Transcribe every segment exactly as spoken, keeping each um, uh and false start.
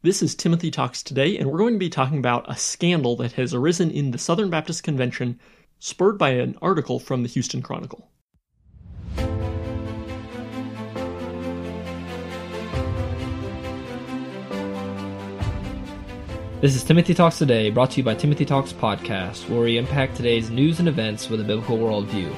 This is Timothy Talks Today, and we're going to be talking about a scandal that has arisen in the Southern Baptist Convention, spurred by an article from the Houston Chronicle. This is Timothy Talks Today, brought to you by Timothy Talks Podcast, where we impact today's news and events with a biblical worldview.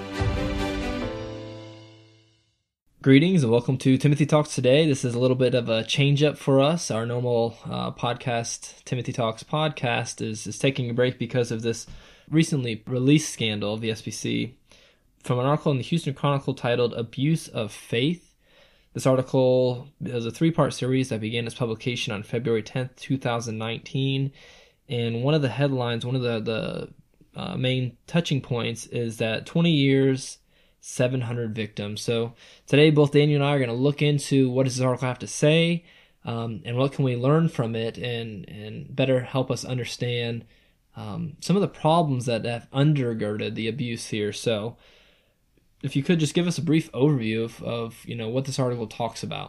Greetings and welcome to Timothy Talks Today. This is a little bit of a change-up for us. Our normal uh, podcast, Timothy Talks Podcast, is, is taking a break because of this recently released scandal of the S B C from an article in the Houston Chronicle titled Abuse of Faith. This article is a three-part series that began its publication on February tenth, twenty nineteen. And one of the headlines, one of the, the uh, main touching points is that twenty years, seven hundred victims. So today, both Daniel and I are going to look into what does this article have to say, um, and what can we learn from it, and, and better help us understand um, some of the problems that have undergirded the abuse here. So if you could just give us a brief overview of, of you know what this article talks about.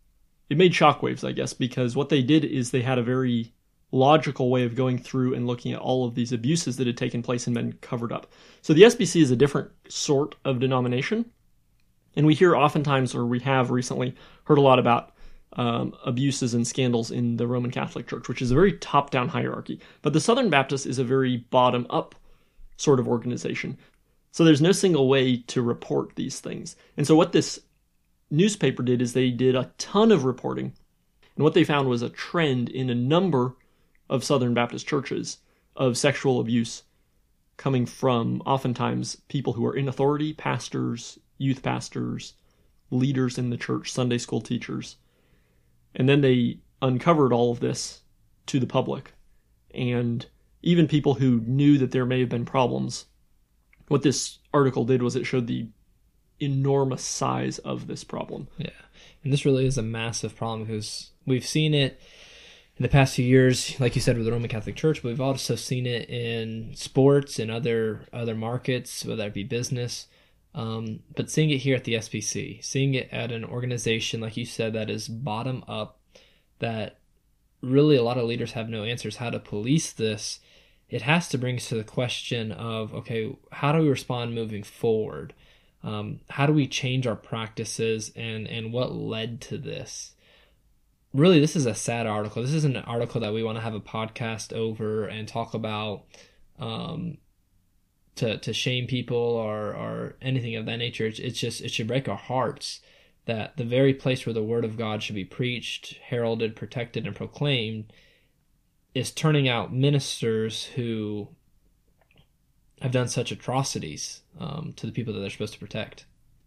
It made shockwaves, I guess, because what they did is they had a very logical way of going through and looking at all of these abuses that had taken place and been covered up. So the S B C is a different sort of denomination, and we hear oftentimes, or we have recently heard a lot about um, abuses and scandals in the Roman Catholic Church, which is a very top-down hierarchy. But the Southern Baptist is a very bottom-up sort of organization. So there's no single way to report these things. And so what this newspaper did is they did a ton of reporting, and what they found was a trend in a number of Southern Baptist churches of sexual abuse coming from oftentimes people who are in authority, pastors, youth pastors, leaders in the church, Sunday school teachers. And then they uncovered all of this to the public. And even people who knew that there may have been problems, what this article did was it showed the enormous size of this problem. Yeah, and this really is a massive problem because we've seen it in the past few years, like you said, with the Roman Catholic Church, but we've also seen it in sports and other other markets, whether it be business. Um, but seeing it here at the S B C, seeing it at an organization, like you said, that is bottom up, that really a lot of leaders have no answers how to police this. It has to bring us to the question of, okay, how do we respond moving forward? Um, how do we change our practices, and, and what led to this? Really, this is a sad article. This isn't an article that we want to have a podcast over and talk about um, to to shame people or, or anything of that nature. It's, it's just, it should break our hearts that the very place where the Word of God should be preached, heralded, protected, and proclaimed is turning out ministers who have done such atrocities um, to the people that they're supposed to protect.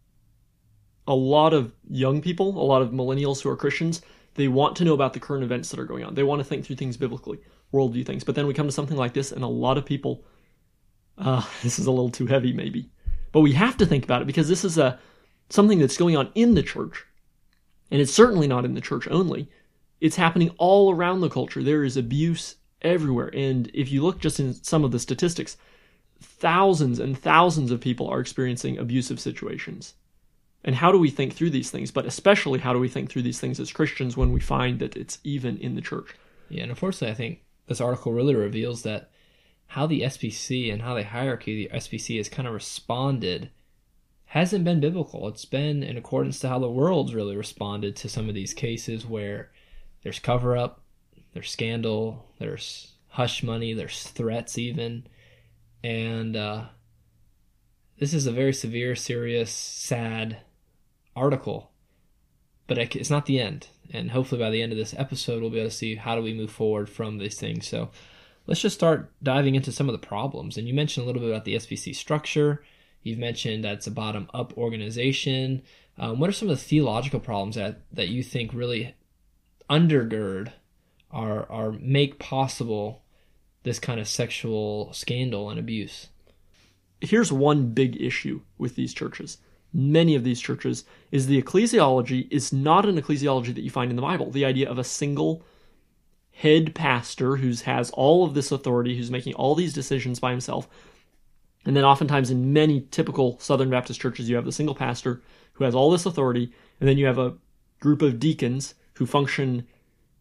A lot of young people, a lot of millennials who are Christians, they want to know about the current events that are going on. They want to think through things biblically, worldview things. But then we come to something like this, and a lot of people, uh, this is a little too heavy maybe, but we have to think about it because this is a something that's going on in the church, and it's certainly not in the church only. It's happening all around the culture. There is abuse everywhere. And if you look just in some of the statistics, thousands and thousands of people are experiencing abusive situations. And how do we think through these things? But especially, how do we think through these things as Christians when we find that it's even in the church? Yeah, and unfortunately, I think this article really reveals that how the S B C and how the hierarchy of the S B C has kind of responded hasn't been biblical. It's been in accordance to how the world's really responded to some of these cases where there's cover-up, there's scandal, there's hush money, there's threats even. And uh, this is a very severe, serious, sad article. But it's not the end. And hopefully by the end of this episode, we'll be able to see how do we move forward from these things. So let's just start diving into some of the problems. And you mentioned a little bit about the S B C structure. You've mentioned that it's a bottom-up organization. Um, what are some of the theological problems that, that you think really undergird or, or make possible this kind of sexual scandal and abuse? Here's one big issue with these churches. Many of these churches is the ecclesiology is not an ecclesiology that you find in the Bible. The idea of a single head pastor who has all of this authority, who's making all these decisions by himself. And then oftentimes in many typical Southern Baptist churches, you have the single pastor who has all this authority, and then you have a group of deacons who function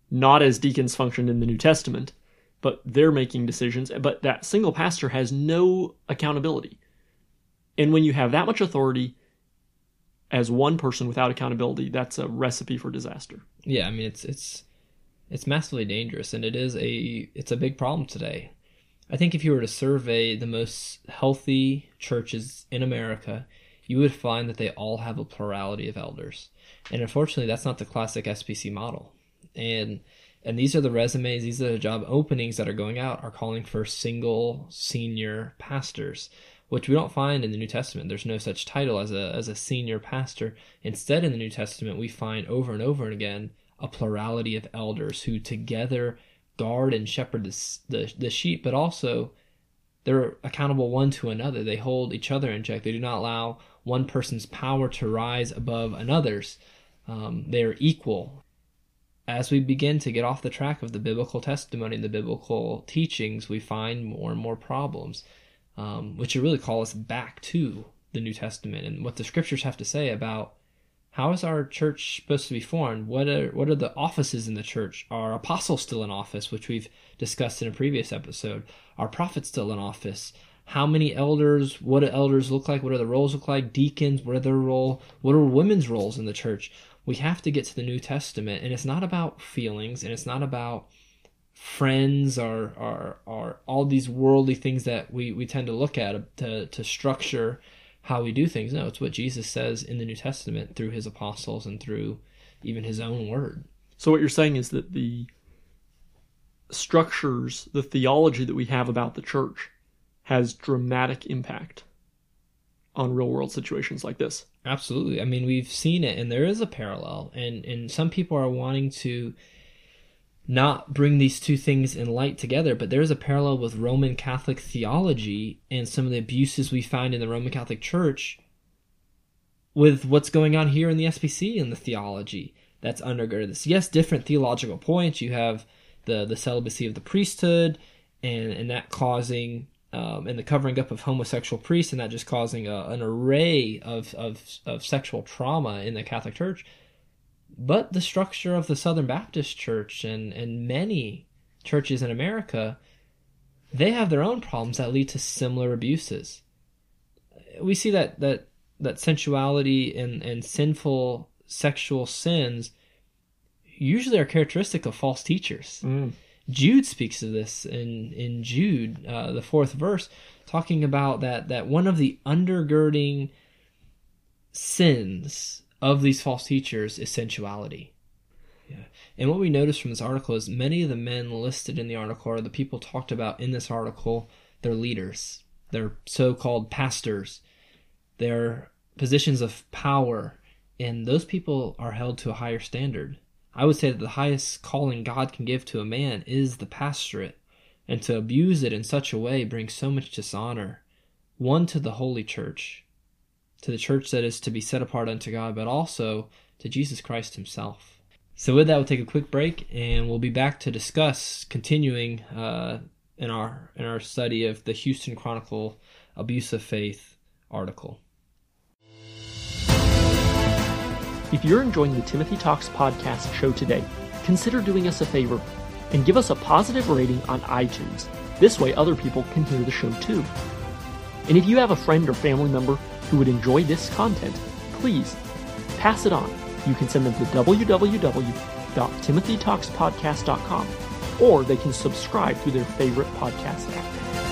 not as deacons functioned in the New Testament, but they're making decisions, but that single pastor has no accountability. And when you have that much authority as one person without accountability, that's a recipe for disaster. Yeah, I mean, it's it's it's massively dangerous, and it is a it's a big problem today. I think if you were to survey the most healthy churches in America, you would find that they all have a plurality of elders. And unfortunately, that's not the classic S B C model. And and these are the resumes, these are the job openings that are going out, are calling for single senior pastors, which we don't find in the New Testament. There's no such title as a as a senior pastor. Instead, in the New Testament, we find over and over again a plurality of elders who together guard and shepherd the, the, the sheep, but also they're accountable one to another. They hold each other in check. They do not allow one person's power to rise above another's. Um, they are equal. As we begin to get off the track of the biblical testimony and the biblical teachings, we find more and more problems, um, which really call us back to the New Testament and what the scriptures have to say about how is our church supposed to be formed? What are what are the offices in the church? Are apostles still in office, which we've discussed in a previous episode? Are prophets still in office? How many elders? What do elders look like? What do the roles look like? Deacons, what are their role? What are women's roles in the church? We have to get to the New Testament, and it's not about feelings, and it's not about friends or or, or all these worldly things that we, we tend to look at to, to structure how we do things. No, it's what Jesus says in the New Testament through his apostles and through even his own word. So what you're saying is that the structures, the theology that we have about the church has dramatic impact on real world situations like this. Absolutely. I mean, we've seen it, and there is a parallel, and, and some people are wanting to not bring these two things in light together, but there's a parallel with Roman Catholic theology and some of the abuses we find in the Roman Catholic Church with what's going on here in the S B C and the theology that's undergirded this. Yes, different theological points. You have the, the celibacy of the priesthood and, and that causing, um, and the covering up of homosexual priests, and that just causing a, an array of, of, of sexual trauma in the Catholic Church. But the structure of the Southern Baptist Church and, and many churches in America, they have their own problems that lead to similar abuses. We see that that, that sensuality and, and sinful sexual sins usually are characteristic of false teachers. Mm. Jude speaks of this in, in Jude, uh, the fourth verse, talking about that, that one of the undergirding sins of these false teachers is sensuality. Yeah. And what we notice from this article is many of the men listed in the article are the people talked about in this article. They're leaders. They're so-called pastors. They're positions of power. And those people are held to a higher standard. I would say that the highest calling God can give to a man is the pastorate. And to abuse it in such a way brings so much dishonor. One, to the holy church, to the church that is to be set apart unto God, but also to Jesus Christ himself. So with that, we'll take a quick break, and we'll be back to discuss, continuing uh, in our in our study of the Houston Chronicle Abuse of Faith article. If you're enjoying the Timothy Talks podcast show today, consider doing us a favor and give us a positive rating on iTunes. This way other people can hear the show too. And if you have a friend or family member who would enjoy this content, please pass it on. You can send them to w w w dot timothy talks podcast dot com, or they can subscribe through their favorite podcast app.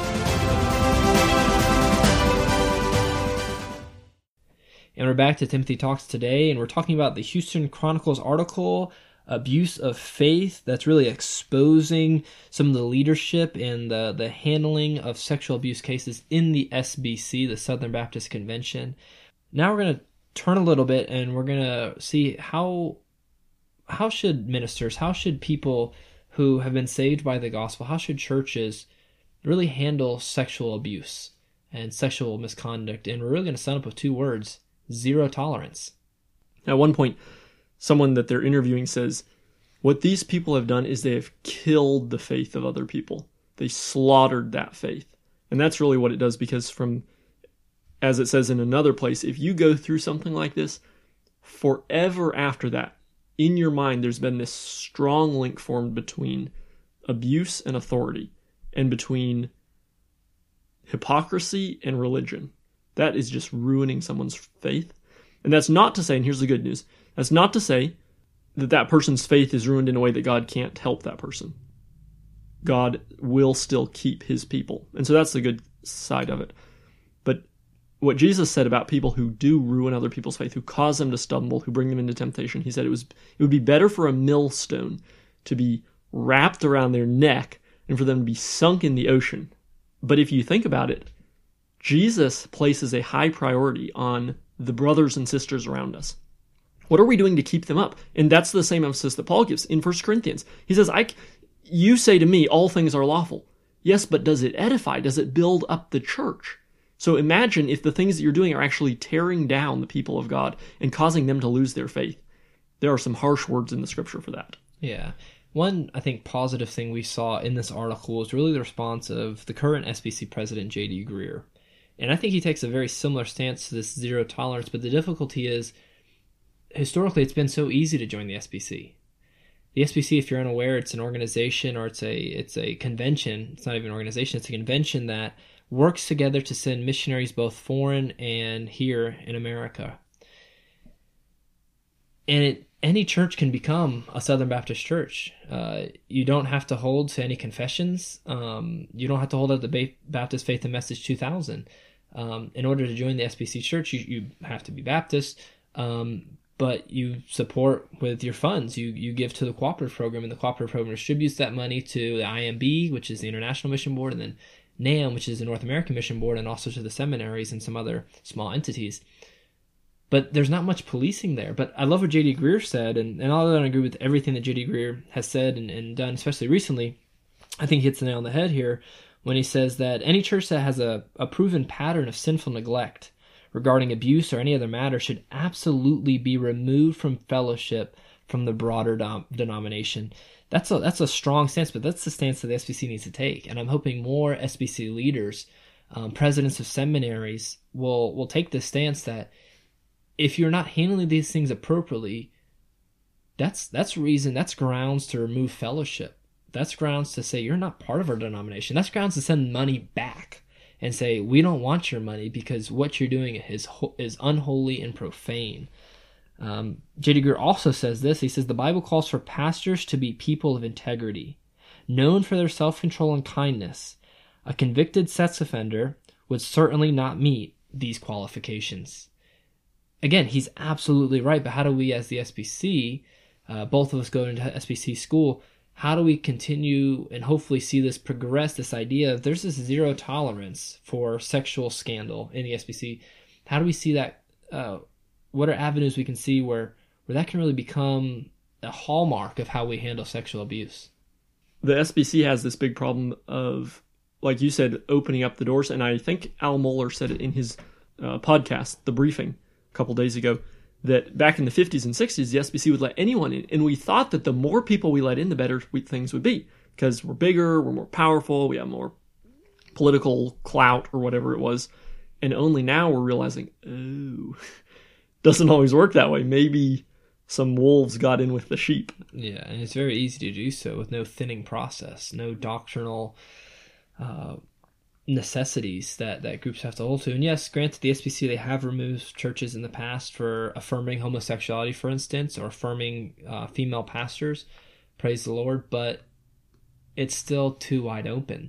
And we're back to Timothy Talks today, and we're talking about the Houston Chronicles article, Abuse of Faith, that's really exposing some of the leadership and the, the handling of sexual abuse cases in the S B C, the Southern Baptist Convention. Now we're going to turn a little bit, and we're going to see how how should ministers, how should people who have been saved by the gospel, how should churches really handle sexual abuse and sexual misconduct? And we're really going to sum up with two words: zero tolerance. At one point, someone that they're interviewing says, what these people have done is they have killed the faith of other people. They slaughtered that faith. And that's really what it does, because from, as it says in another place, if you go through something like this, forever after that, in your mind there's been this strong link formed between abuse and authority, and between hypocrisy and religion, that is just ruining someone's faith. And that's not to say, and here's the good news, that's not to say that that person's faith is ruined in a way that God can't help that person. God will still keep his people. And so that's the good side of it. But what Jesus said about people who do ruin other people's faith, who cause them to stumble, who bring them into temptation, he said it was it would be better for a millstone to be wrapped around their neck and for them to be sunk in the ocean. But if you think about it, Jesus places a high priority on the brothers and sisters around us. What are we doing to keep them up? And that's the same emphasis that Paul gives in First Corinthians. He says, I, you say to me, all things are lawful. Yes, but does it edify? Does it build up the church? So imagine if the things that you're doing are actually tearing down the people of God and causing them to lose their faith. There are some harsh words in the scripture for that. Yeah. One, I think, positive thing we saw in this article was really the response of the current S B C president, J D Greear. And I think he takes a very similar stance to this zero tolerance, but the difficulty is, historically, it's been so easy to join the S B C. The S B C, if you're unaware, it's an organization, or it's a it's a convention. It's not even an organization. It's a convention that works together to send missionaries both foreign and here in America. And it, any church can become a Southern Baptist church. Uh, you don't have to hold to any confessions. Um, you don't have to hold up the ba- Baptist Faith and Message two thousand. Um, in order to join the S B C church, you, you have to be Baptist, um, but you support with your funds. You you give to the cooperative program, and the cooperative program distributes that money to the I M B, which is the International Mission Board, and then NAM, which is the North American Mission Board, and also to the seminaries and some other small entities. But there's not much policing there. But I love what J D Greear said, and, and I don't agree with everything that J D Greear has said and, and done, especially recently. I think he hits the nail on the head here when he says that any church that has a, a proven pattern of sinful neglect regarding abuse or any other matter should absolutely be removed from fellowship from the broader dom- denomination. That's a that's a strong stance, but that's the stance that the S B C needs to take. And I'm hoping more S B C leaders, um, presidents of seminaries, will will take this stance that if you're not handling these things appropriately, that's that's reason, that's grounds to remove fellowship. That's grounds to say you're not part of our denomination. That's grounds to send money back and say we don't want your money because what you're doing is is unholy and profane. Um, J D Greear also says this. He says the Bible calls for pastors to be people of integrity, known for their self-control and kindness. A convicted sex offender would certainly not meet these qualifications. Again, he's absolutely right, but how do we as the S B C, uh, both of us go into S B C school, how do we continue and hopefully see this progress, this idea of there's this zero tolerance for sexual scandal in the S B C? How do we see that? Uh, what are avenues we can see where, where that can really become a hallmark of how we handle sexual abuse? The S B C has this big problem of, like you said, opening up the doors. And I think Al Mohler said it in his uh, podcast, The Briefing, a couple days ago, that back in the fifties and sixties, the S B C would let anyone in. And we thought that the more people we let in, the better we, things would be. Because we're bigger, we're more powerful, we have more political clout or whatever it was. And only now we're realizing, oh, doesn't always work that way. Maybe some wolves got in with the sheep. Yeah, and it's very easy to do so with no thinning process, no doctrinal uh, necessities that, that groups have to hold to. And yes, granted, the S B C, they have removed churches in the past for affirming homosexuality, for instance, or affirming uh, female pastors. Praise the Lord, but it's still too wide open.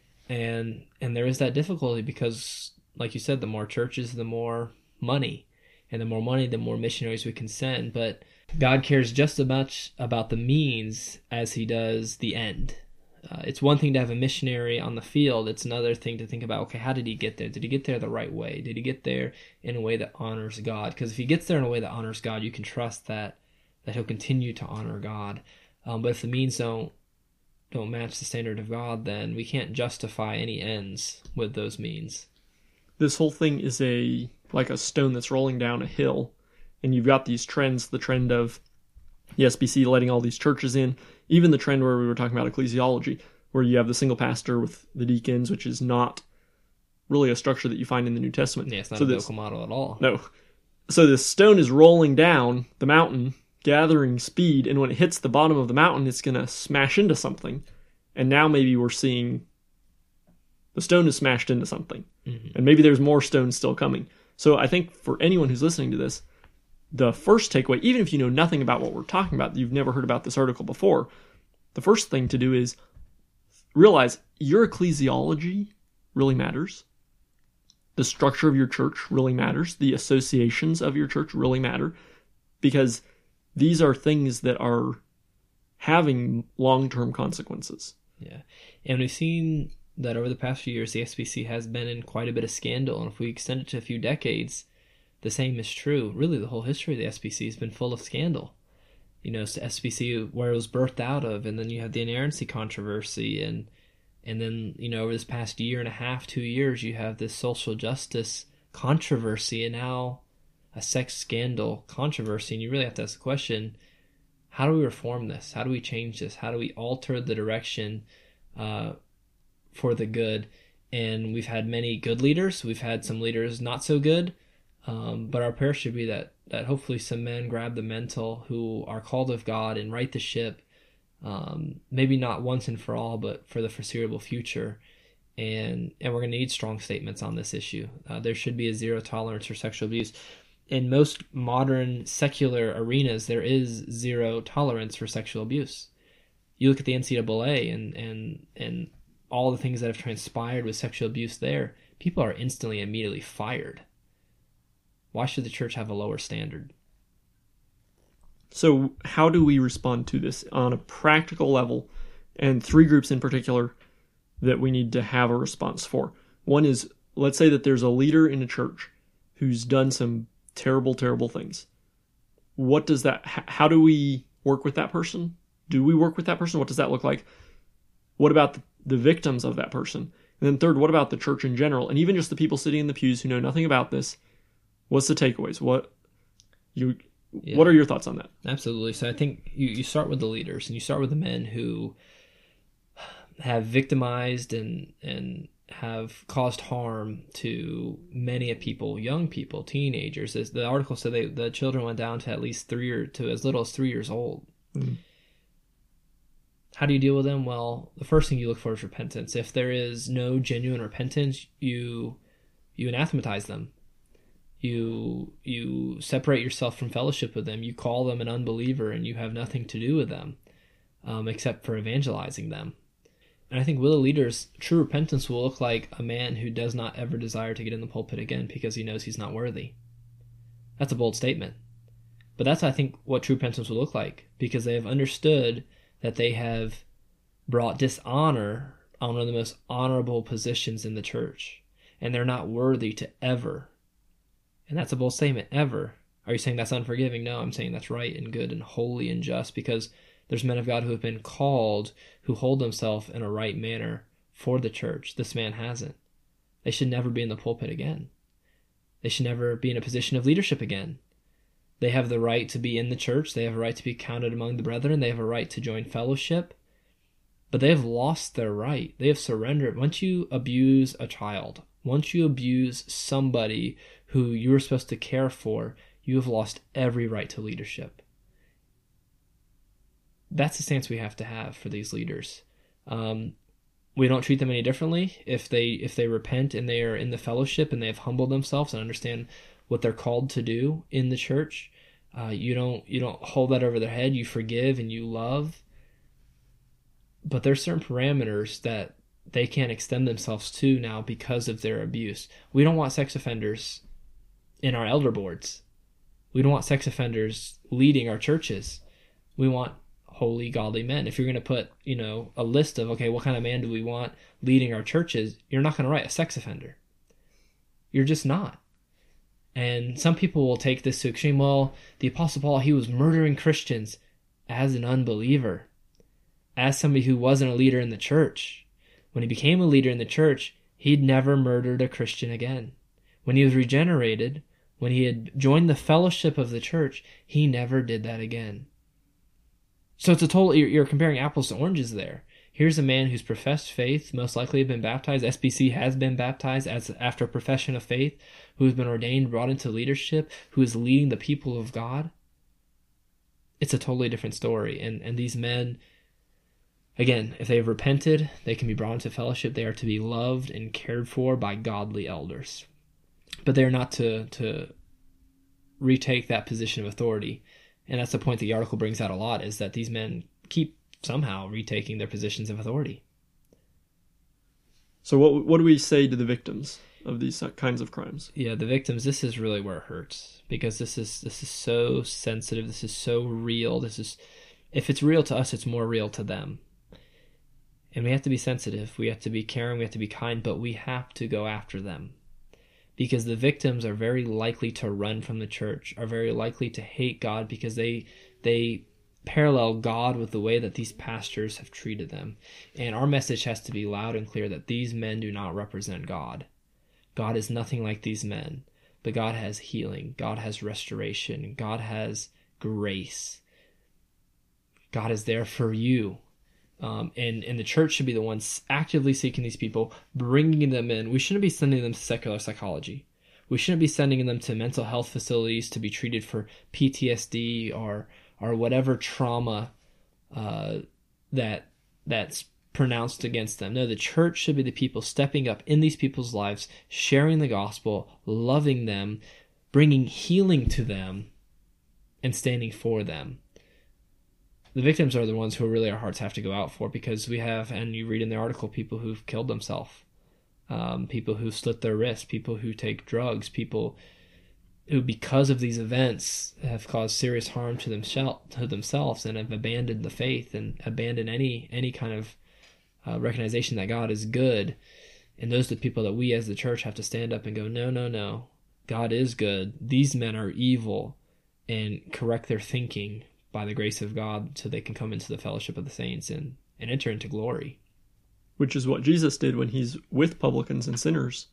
And and there is that difficulty because, like you said, the more churches, the more money. And the more money, the more missionaries we can send. But God cares just as much about the means as he does the end. Uh, it's one thing to have a missionary on the field. It's another thing to think about, okay, how did he get there? Did he get there the right way? Did he get there in a way that honors God? Because if he gets there in a way that honors God, you can trust that that he'll continue to honor God. Um, but if the means don't don't match the standard of God, then we can't justify any ends with those means. This whole thing is a like a stone that's rolling down a hill, and you've got these trends, the trend of the S B C letting all these churches in, even the trend where we were talking about ecclesiology, where you have the single pastor with the deacons, which is not really a structure that you find in the New Testament. Yeah, it's not so a this, biblical model at all. No. So this stone is rolling down the mountain gathering speed, and when it hits the bottom of the mountain, it's going to smash into something. And now maybe we're seeing the stone is smashed into something. Mm-hmm. And maybe there's more stones still coming. So I think for anyone who's listening to this, the first takeaway, even if you know nothing about what we're talking about, you've never heard about this article before, the first thing to do is realize your ecclesiology really matters. The structure of your church really matters. The associations of your church really matter, because these are things that are having long-term consequences. Yeah. And we've seen that over the past few years, the S B C has been in quite a bit of scandal. And if we extend it to a few decades, the same is true. Really, the whole history of the S B C has been full of scandal. You know, it's the S B C where it was birthed out of, and then you have the inerrancy controversy, and and then, you know, over this past year and a half, two years, you have this social justice controversy, and now a sex scandal controversy. And you really have to ask the question, how do we reform this? How do we change this? How do we alter the direction uh, for the good? And we've had many good leaders. We've had some leaders not so good. Um, but our prayer should be that, that hopefully some men grab the mantle who are called of God and right the ship, um, maybe not once and for all, but for the foreseeable future. And and we're going to need strong statements on this issue. Uh, there should be a zero tolerance for sexual abuse. In most modern secular arenas, there is zero tolerance for sexual abuse. You look at the N C double A and, and, and all the things that have transpired with sexual abuse there, people are instantly, immediately fired. Why should the church have a lower standard? So how do we respond to this on a practical level? And three groups in particular that we need to have a response for. One is, let's say that there's a leader in a church who's done some terrible, terrible things. What does that, how do we work with that person? Do we work with that person? What does that look like? What about the, the victims of that person? And then third, what about the church in general? And even just the people sitting in the pews who know nothing about this. What's the takeaways? What you yeah. What are your thoughts on that? Absolutely. So I think you, you start with the leaders, and you start with the men who have victimized and and have caused harm to many people, young people, teenagers. As the article said, they, the children went down to at least three or to as little as three years old. Mm-hmm. How do you deal with them? Well, the first thing you look for is repentance. If there is no genuine repentance, you you anathematize them. You you separate yourself from fellowship with them. You call them an unbeliever, and you have nothing to do with them um, except for evangelizing them. And I think with the leaders, true repentance will look like a man who does not ever desire to get in the pulpit again because he knows he's not worthy. That's a bold statement. But that's, I think, what true repentance will look like, because they have understood that they have brought dishonor on one of the most honorable positions in the church, and they're not worthy to ever. And that's a bold statement, ever. Are you saying that's unforgiving? No, I'm saying that's right and good and holy and just, because there's men of God who have been called, who hold themselves in a right manner for the church. This man hasn't. They should never be in the pulpit again. They should never be in a position of leadership again. They have the right to be in the church. They have a right to be counted among the brethren. They have a right to join fellowship. But they have lost their right. They have surrendered. Once you abuse a child, once you abuse somebody who you were supposed to care for, you have lost every right to leadership. That's the stance we have to have for these leaders. Um, we don't treat them any differently if they if they repent and they are in the fellowship and they have humbled themselves and understand what they're called to do in the church. Uh, you don't you don't hold that over their head. You forgive and you love. But there's certain parameters that they can't extend themselves to now because of their abuse. We don't want sex offenders in our elder boards. We don't want sex offenders leading our churches. We want holy, godly men. If you're going to put, you know, a list of, okay, what kind of man do we want leading our churches, you're not going to write a sex offender. You're just not. And some people will take this to extreme. Well, the Apostle Paul, he was murdering Christians as an unbeliever, as somebody who wasn't a leader in the church. When he became a leader in the church, he'd never murdered a Christian again. When he was regenerated, when he had joined the fellowship of the church, he never did that again. So it's a total, you're, you're comparing apples to oranges there. Here's a man who's professed faith, most likely have been baptized. S B C has been baptized as after a profession of faith, who has been ordained, brought into leadership, who is leading the people of God. it's a totally different story. And and these men, again, if they have repented, they can be brought into fellowship. They are to be loved and cared for by godly elders. But they are not to to retake that position of authority. And that's the point the article brings out a lot, is that these men keep somehow retaking their positions of authority. So what what do we say to the victims of these kinds of crimes? Yeah, the victims, this is really where it hurts, because this is this is so sensitive, this is so real. This is, if it's real to us, it's more real to them. And we have to be sensitive, we have to be caring, we have to be kind, but we have to go after them. Because the victims are very likely to run from the church, are very likely to hate God, because they they parallel God with the way that these pastors have treated them. And our message has to be loud and clear that these men do not represent God. God is nothing like these men, but God has healing, God has restoration, God has grace. God is there for you. Um, and, and the church should be the ones actively seeking these people, bringing them in. We shouldn't be sending them to secular psychology. We shouldn't be sending them to mental health facilities to be treated for P T S D or or whatever trauma uh, that that's pronounced against them. No, the church should be the people stepping up in these people's lives, sharing the gospel, loving them, bringing healing to them, and standing for them. The victims are the ones who really our hearts have to go out for, because we have, and you read in the article, people who've killed themselves, um, people who slit their wrists, people who take drugs, people who, because of these events, have caused serious harm to themselves, to themselves, and have abandoned the faith and abandoned any any kind of uh, recognition that God is good. And those are the people that we as the church have to stand up and go, no, no, no, God is good. These men are evil, and correct their thinking by the grace of God, so they can come into the fellowship of the saints and, and enter into glory. Which is what Jesus did when he's with publicans and sinners.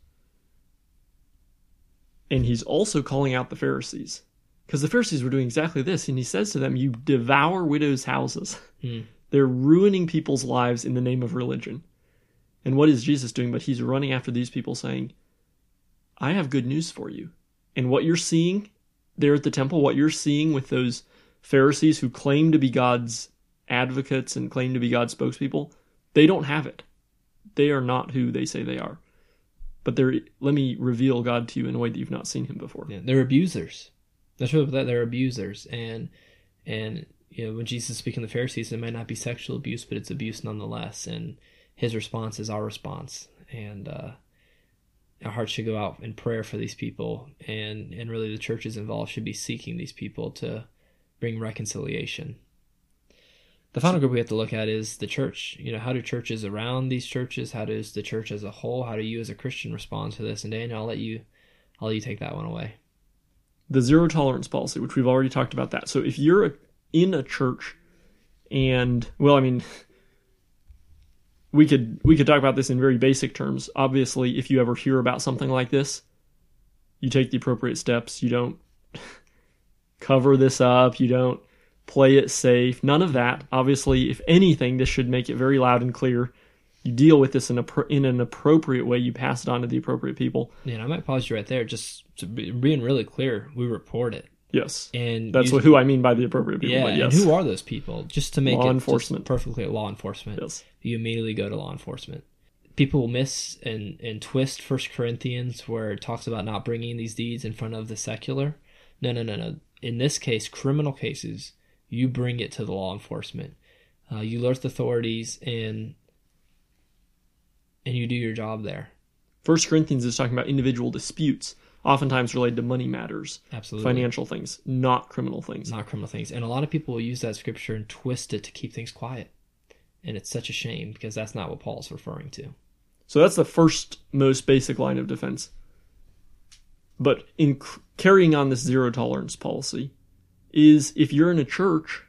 And he's also calling out the Pharisees, because the Pharisees were doing exactly this. And he says to them, you devour widows' houses. Mm. They're ruining people's lives in the name of religion. And what is Jesus doing? But he's running after these people saying, I have good news for you. And what you're seeing there at the temple, what you're seeing with those Pharisees who claim to be God's advocates and claim to be God's spokespeople, they don't have it. They are not who they say they are. But they're, let me reveal God to you in a way that you've not seen him before. Yeah, they're abusers. That's what that they're abusers. And and you know, when Jesus is speaking to the Pharisees, it might not be sexual abuse, but it's abuse nonetheless. And his response is our response. And uh, our hearts should go out in prayer for these people. And, and really the churches involved should be seeking these people to bring reconciliation. The final group we have to look at is the church. You know, how do churches around these churches, how does the church as a whole, how do you as a Christian respond to this? And Daniel, I'll let you, I'll let you take that one away. The zero tolerance policy, which we've already talked about that. So if you're in a church and, well, I mean, we could we could talk about this in very basic terms. Obviously, if you ever hear about something like this, you take the appropriate steps. You don't cover this up. You don't play it safe. None of that. Obviously, if anything, this should make it very loud and clear. You deal with this in, a, in an appropriate way. You pass it on to the appropriate people. Yeah, and I might pause you right there. Just to be, being really clear, we report it. Yes. And that's what, who I mean by the appropriate people. Yeah, but yes. And who are those people? Just to make law it enforcement. perfectly law enforcement. Yes. You immediately go to law enforcement. People will miss and, and twist First Corinthians where it talks about not bringing these deeds in front of the secular. No, no, no, no. In this case, criminal cases, you bring it to the law enforcement. Uh, you alert the authorities and and you do your job there. First Corinthians is talking about individual disputes, oftentimes related to money matters, absolutely, financial things, not criminal things. Not criminal things. And a lot of people will use that scripture and twist it to keep things quiet. And it's such a shame because that's not what Paul's referring to. So that's the first most basic line of defense. But in c- carrying on this zero tolerance policy is if you're in a church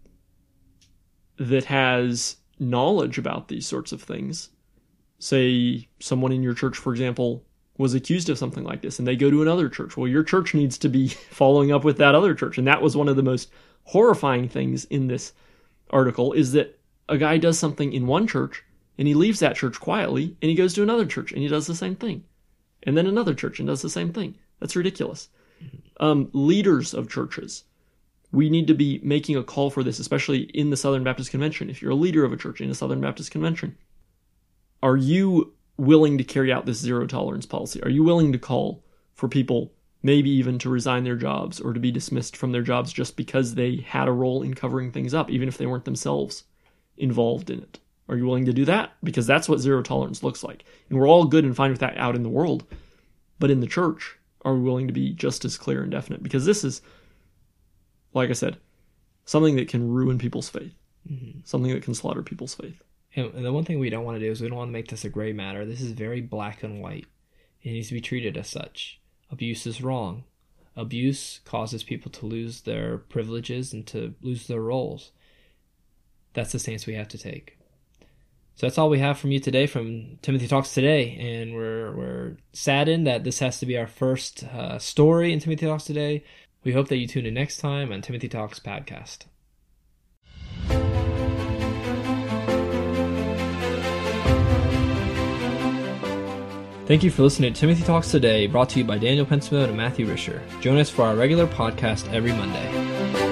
that has knowledge about these sorts of things, say someone in your church, for example, was accused of something like this and they go to another church. Well, your church needs to be following up with that other church. And that was one of the most horrifying things in this article is that a guy does something in one church and he leaves that church quietly and he goes to another church and he does the same thing. And then another church and does the same thing. That's ridiculous. Um, leaders of churches We need to be making a call for this, especially in the Southern Baptist Convention. If you're a leader of a church in a Southern Baptist Convention, are you willing to carry out this zero tolerance policy? Are you willing to call for people maybe even to resign their jobs or to be dismissed from their jobs just because they had a role in covering things up, even if they weren't themselves involved in it? Are you willing to do that? Because that's what zero tolerance looks like. And we're all good and fine with that out in the world. But in the church, are we willing to be just as clear and definite? Because this is, like I said, something that can ruin people's faith. Mm-hmm. Something that can slaughter people's faith. And the one thing we don't want to do is we don't want to make this a gray matter. This is very black and white. It needs to be treated as such. Abuse is wrong. Abuse causes people to lose their privileges and to lose their roles. That's the stance we have to take. So that's all we have from you today from Timothy Talks Today, and we're we're saddened that this has to be our first uh, story in Timothy Talks Today. We hope that you tune in next time on Timothy Talks Podcast. Thank you for listening to Timothy Talks Today, brought to you by Daniel Pensfield and Matthew Risher. Join us for our regular podcast every Monday.